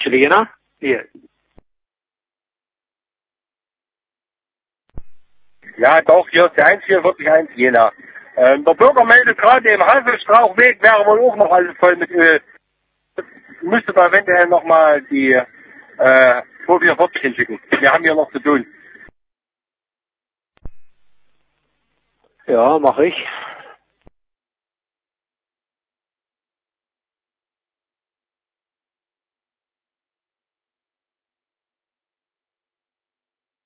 Jena? Hier. Ja, doch, hier ist der 14441 Jena. Der Bürger meldet gerade, im Haselstrauchweg wäre wohl auch noch alles voll mit Öl. Müsste da eventuell nochmal die 244 hinschicken. Wir haben hier noch zu tun. Ja, mache ich.